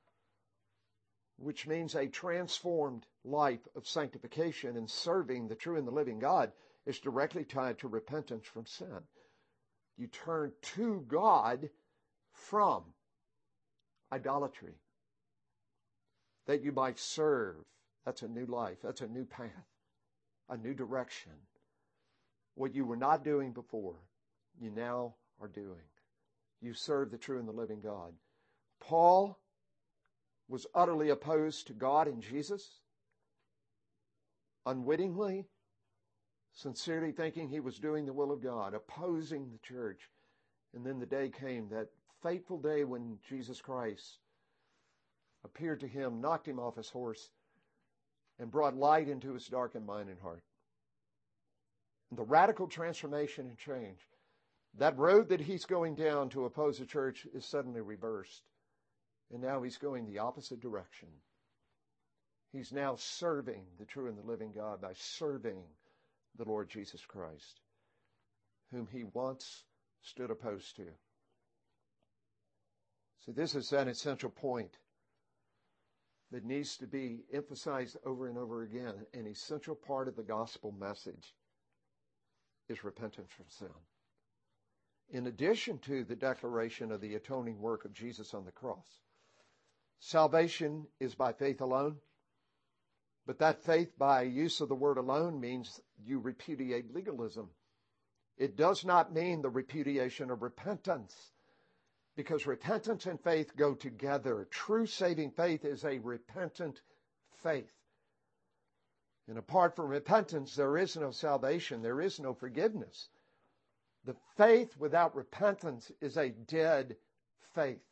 A: which means a transformed life of sanctification and serving the true and the living God, is directly tied to repentance from sin. You turn to God from idolatry, that you might serve. That's a new life. That's a new path, a new direction. What you were not doing before, you now are doing. You serve the true and the living God. Paul was utterly opposed to God and Jesus, unwittingly, sincerely thinking he was doing the will of God, opposing the church. And then the day came, that fateful day when Jesus Christ appeared to him, knocked him off his horse, and brought light into his darkened mind and heart. And the radical transformation and change. That road that he's going down to oppose the church is suddenly reversed. And now he's going the opposite direction. He's now serving the true and the living God by serving the Lord Jesus Christ, whom he once stood opposed to. So this is an essential point that needs to be emphasized over and over again. An essential part of the gospel message is repentance from sin. In addition to the declaration of the atoning work of Jesus on the cross, salvation is by faith alone, but that faith by use of the word alone means you repudiate legalism. It does not mean the repudiation of repentance, because repentance and faith go together. True saving faith is a repentant faith. And apart from repentance, there is no salvation. There is no forgiveness. The faith without repentance is a dead faith.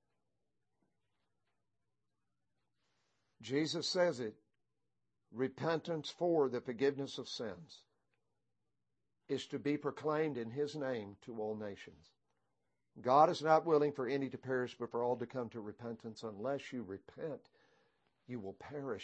A: Jesus says it. Repentance for the forgiveness of sins is to be proclaimed in his name to all nations. God is not willing for any to perish, but for all to come to repentance. Unless you repent, you will perish.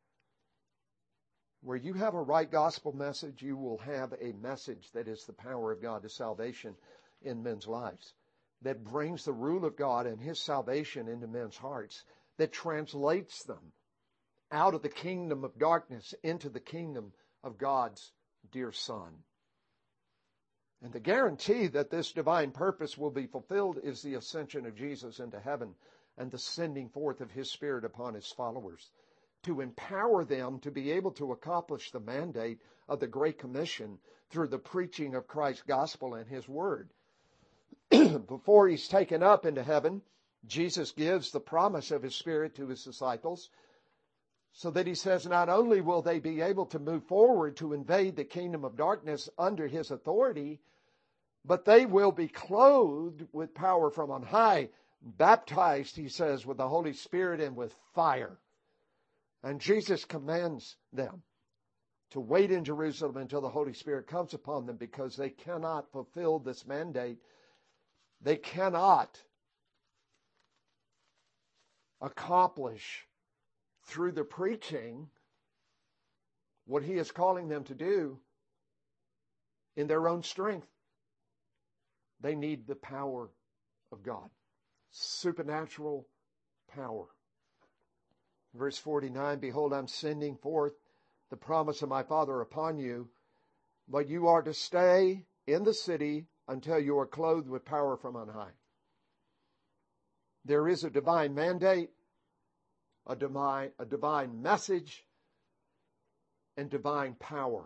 A: Where you have a right gospel message, you will have a message that is the power of God to salvation in men's lives, that brings the rule of God and his salvation into men's hearts, that translates them out of the kingdom of darkness into the kingdom of God's dear Son. And the guarantee that this divine purpose will be fulfilled is the ascension of Jesus into heaven and the sending forth of his Spirit upon his followers to empower them to be able to accomplish the mandate of the Great Commission through the preaching of Christ's gospel and his word. Before he's taken up into heaven, Jesus gives the promise of his Spirit to his disciples, so that he says not only will they be able to move forward to invade the kingdom of darkness under his authority, but they will be clothed with power from on high, baptized, he says, with the Holy Spirit and with fire. And Jesus commands them to wait in Jerusalem until the Holy Spirit comes upon them, because they cannot fulfill this mandate. They cannot accomplish through the preaching what he is calling them to do in their own strength. They need the power of God. Supernatural power. Verse 49, behold, I'm sending forth the promise of my Father upon you, but you are to stay in the city until you are clothed with power from on high. There is a divine mandate, a divine message, and divine power.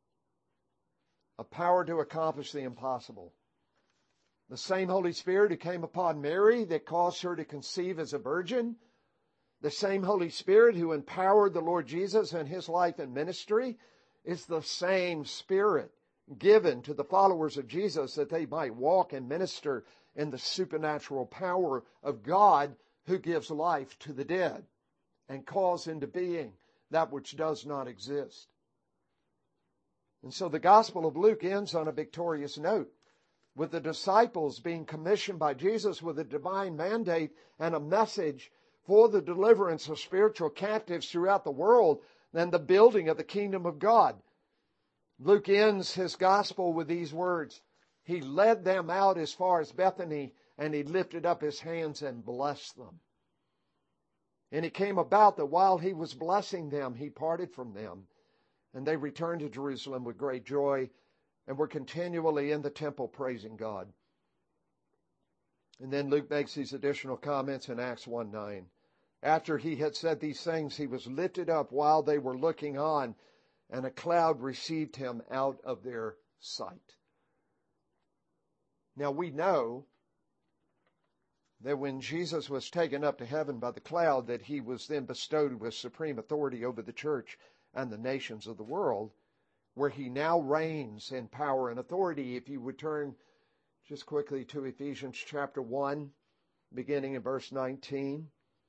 A: A power to accomplish the impossible. The same Holy Spirit who came upon Mary that caused her to conceive as a virgin, the same Holy Spirit who empowered the Lord Jesus in his life and ministry, is the same Spirit given to the followers of Jesus that they might walk and minister in the supernatural power of God who gives life to the dead and calls into being that which does not exist. And so the Gospel of Luke ends on a victorious note, with the disciples being commissioned by Jesus with a divine mandate and a message for the deliverance of spiritual captives throughout the world and the building of the kingdom of God. Luke ends his gospel with these words. He led them out as far as Bethany, and he lifted up his hands and blessed them. And it came about that while he was blessing them, he parted from them, and they returned to Jerusalem with great joy and were continually in the temple praising God. And then Luke makes these additional comments in Acts 1:9. After he had said these things, he was lifted up while they were looking on, and a cloud received him out of their sight. Now we know that when Jesus was taken up to heaven by the cloud, that he was then bestowed with supreme authority over the church and the nations of the world, where he now reigns in power and authority. If you would turn just quickly to Ephesians chapter 1, beginning in verse 19.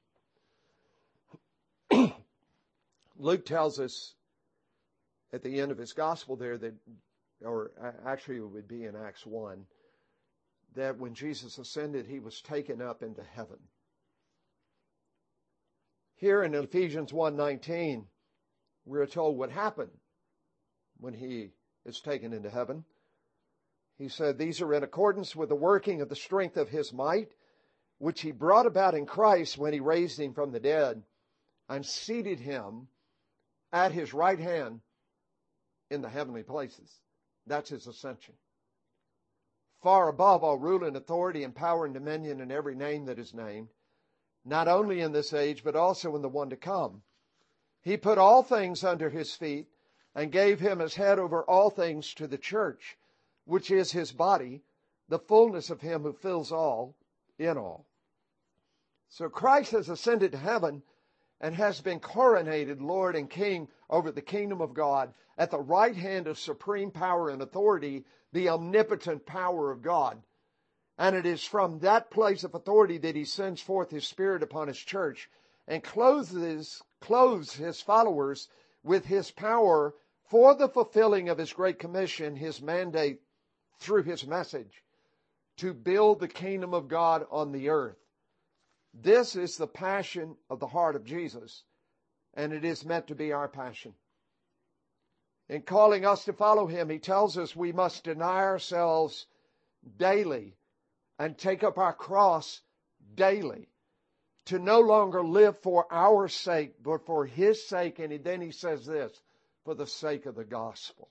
A: Luke tells us at the end of his gospel there that, or actually it would be in Acts 1, that when Jesus ascended, he was taken up into heaven. Here in Ephesians 1:19, we're told what happened when he is taken into heaven. He said, "These are in accordance with the working of the strength of his might, which he brought about in Christ when he raised him from the dead and seated him at his right hand in the heavenly places." That's his ascension. "Far above all rule and authority and power and dominion and every name that is named, not only in this age, but also in the one to come. He put all things under his feet and gave him as head over all things to the church, which is his body, the fullness of him who fills all in all." So Christ has ascended to heaven and has been coronated Lord and King over the kingdom of God at the right hand of supreme power and authority, the omnipotent power of God. And it is from that place of authority that he sends forth his Spirit upon his church and clothes his followers with his power for the fulfilling of his great commission, his mandate through his message, to build the kingdom of God on the earth. This is the passion of the heart of Jesus, and it is meant to be our passion. In calling us to follow him, he tells us we must deny ourselves daily and take up our cross daily, to no longer live for our sake, but for his sake. And then he says this, for the sake of the gospel.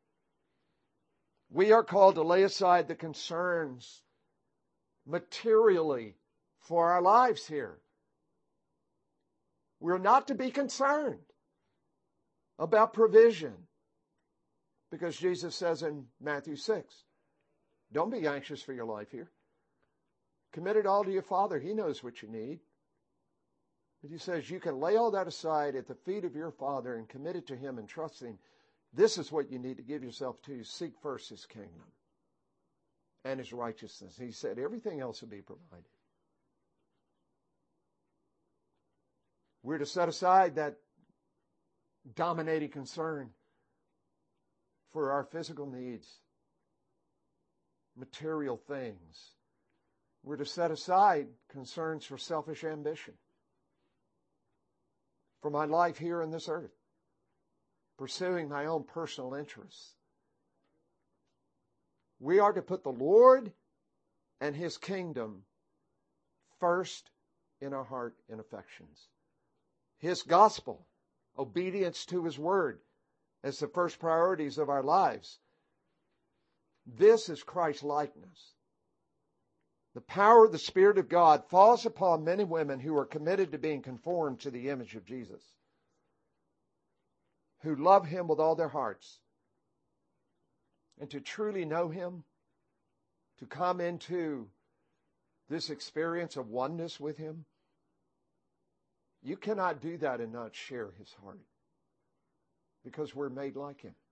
A: We are called to lay aside the concerns materially for our lives here. We're not to be concerned about provision, because Jesus says in Matthew 6, don't be anxious for your life here. Commit it all to your Father. He knows what you need. But he says you can lay all that aside at the feet of your Father and commit it to him and trust him. This is what you need to give yourself to. Seek first his kingdom and his righteousness. He said everything else will be provided. We're to set aside that dominating concern for our physical needs, material things. We're to set aside concerns for selfish ambition, for my life here on this earth, pursuing my own personal interests. We are to put the Lord and his kingdom first in our heart and affections. His gospel, obedience to his word, as the first priorities of our lives. This is Christ's likeness. The power of the Spirit of God falls upon men and women who are committed to being conformed to the image of Jesus, who love him with all their hearts. And to truly know him, to come into this experience of oneness with him, you cannot do that and not share his heart, because we're made like him.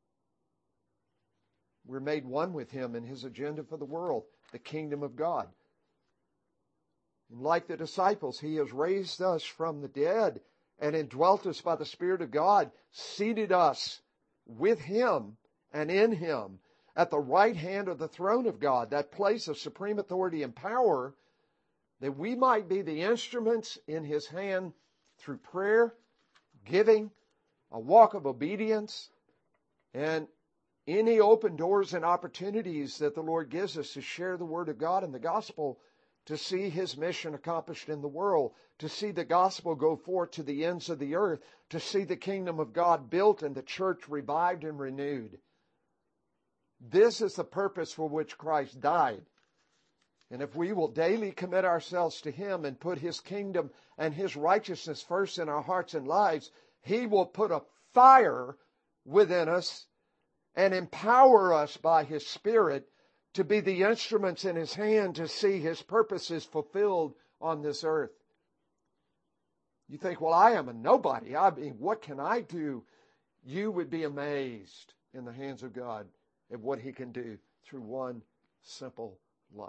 A: We're made one with him in his agenda for the world, the kingdom of God. And like the disciples, he has raised us from the dead and indwelt us by the Spirit of God, seated us with him and in him at the right hand of the throne of God, that place of supreme authority and power, that we might be the instruments in his hand through prayer, giving, a walk of obedience, and any open doors and opportunities that the Lord gives us to share the word of God and the gospel, to see his mission accomplished in the world, to see the gospel go forth to the ends of the earth, to see the kingdom of God built and the church revived and renewed. This is the purpose for which Christ died. And if we will daily commit ourselves to him and put his kingdom and his righteousness first in our hearts and lives, he will put a fire within us and empower us by his Spirit to be the instruments in His hand to see His purposes fulfilled on this earth. You think, well, I am a nobody. I mean, what can I do? You would be amazed in the hands of God at what He can do through one simple life.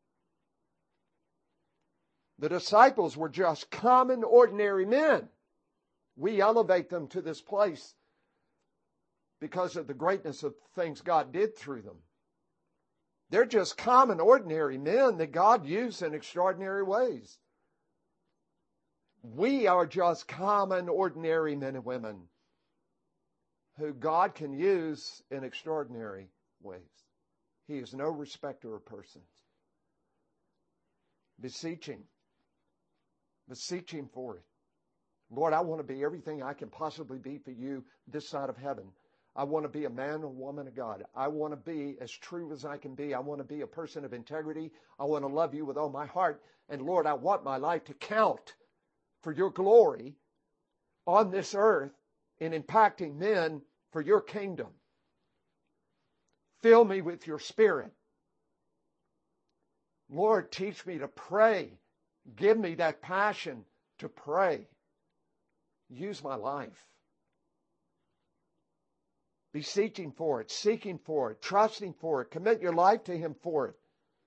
A: The disciples were just common, ordinary men. We elevate them to this place because of the greatness of things God did through them. They're just common, ordinary men that God used in extraordinary ways. We are just common, ordinary men and women who God can use in extraordinary ways. He is no respecter of persons. Beseech Him for it. Lord, I want to be everything I can possibly be for you this side of heaven. I want to be a man or woman of God. I want to be as true as I can be. I want to be a person of integrity. I want to love you with all my heart. And Lord, I want my life to count for your glory on this earth in impacting men for your kingdom. Fill me with your Spirit. Lord, teach me to pray. Give me that passion to pray. Use my life. Beseeching for it, seeking for it, trusting for it. Commit your life to Him for it.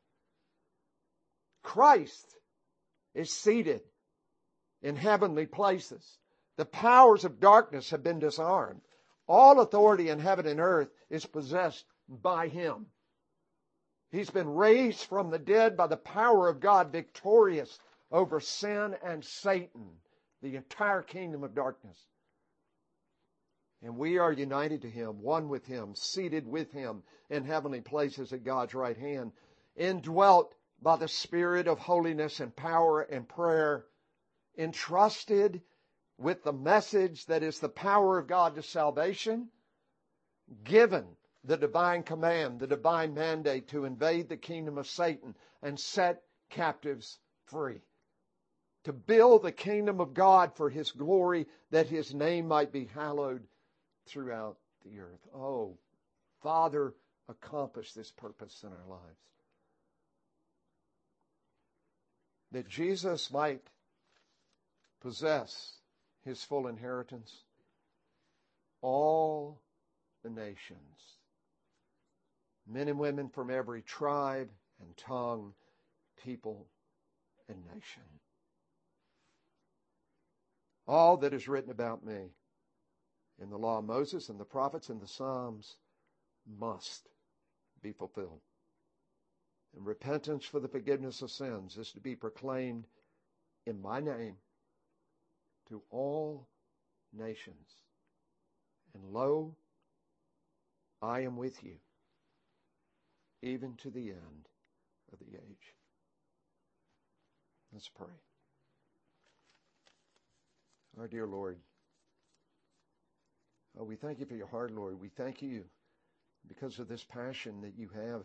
A: Christ is seated in heavenly places. The powers of darkness have been disarmed. All authority in heaven and earth is possessed by Him. He's been raised from the dead by the power of God, victorious over sin and Satan, the entire kingdom of darkness. And we are united to Him, one with Him, seated with Him in heavenly places at God's right hand, indwelt by the Spirit of holiness and power and prayer, entrusted with the message that is the power of God to salvation, given the divine command, the divine mandate to invade the kingdom of Satan and set captives free. To build the kingdom of God for His glory, that His name might be hallowed throughout the earth. Oh, Father, accomplish this purpose in our lives. That Jesus might possess His full inheritance, all the nations, men and women from every tribe and tongue, people and nation. All that is written about me in the law of Moses and the prophets and the Psalms must be fulfilled. And repentance for the forgiveness of sins is to be proclaimed in my name to all nations. And lo, I am with you, even to the end of the age. Let's pray. Our dear Lord, we thank you for your heart, Lord. We thank you because of this passion that you have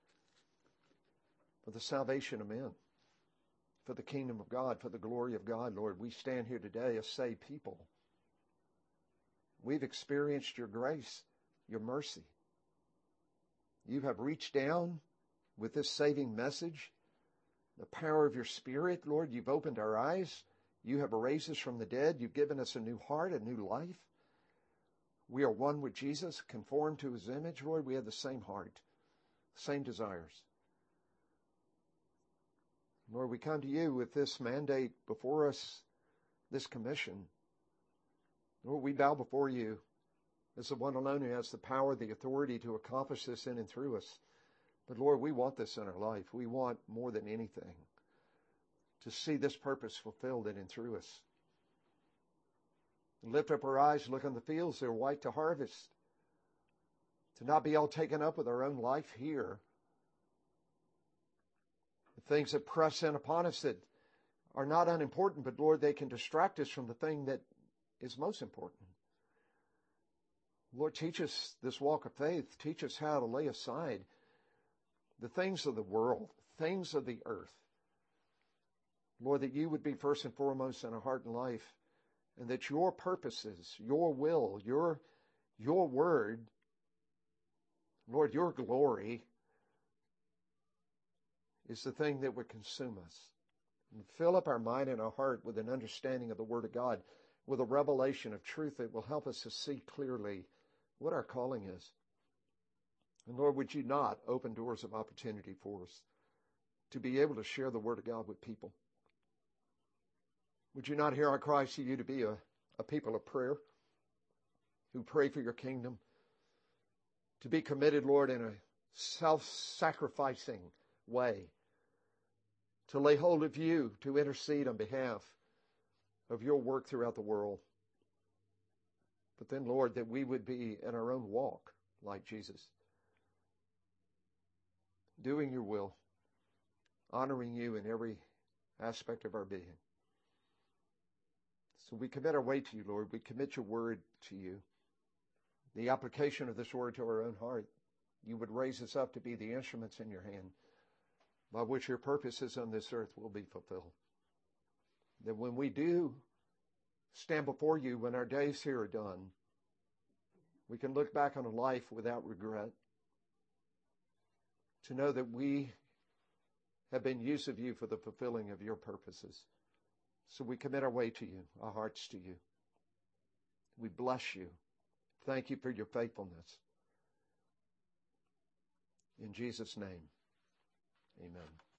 A: for the salvation of men, for the kingdom of God, for the glory of God, Lord. We stand here today a saved people. We've experienced your grace, your mercy. You have reached down with this saving message, the power of your Spirit, Lord. You've opened our eyes. You have raised us from the dead. You've given us a new heart, a new life. We are one with Jesus, conformed to His image, Lord. We have the same heart, same desires. Lord, we come to you with this mandate before us, this commission. Lord, we bow before you as the one alone who has the power, the authority to accomplish this in and through us. But Lord, we want this in our life. We want more than anything to see this purpose fulfilled in and through us. Lift up our eyes, look on the fields, they're white to harvest. To not be all taken up with our own life here. The things that press in upon us that are not unimportant, but Lord, they can distract us from the thing that is most important. Lord, teach us this walk of faith. Teach us how to lay aside the things of the world, things of the earth. Lord, that you would be first and foremost in our heart and life, and that your purposes, your will, your word, Lord, your glory is the thing that would consume us. And fill up our mind and our heart with an understanding of the Word of God, with a revelation of truth that will help us to see clearly what our calling is. And Lord, would you not open doors of opportunity for us to be able to share the Word of God with people? Would you not hear our cries to you to be a people of prayer, who pray for your kingdom, to be committed, Lord, in a self-sacrificing way, to lay hold of you, to intercede on behalf of your work throughout the world. But then, Lord, that we would be in our own walk like Jesus, doing your will, honoring you in every aspect of our being. So we commit our way to you, Lord. We commit your word to you. The application of this word to our own heart. You would raise us up to be the instruments in your hand by which your purposes on this earth will be fulfilled. That when we do stand before you, when our days here are done, we can look back on a life without regret, to know that we have been used of you for the fulfilling of your purposes. So we commit our way to you, our hearts to you. We bless you. Thank you for your faithfulness. In Jesus' name, amen.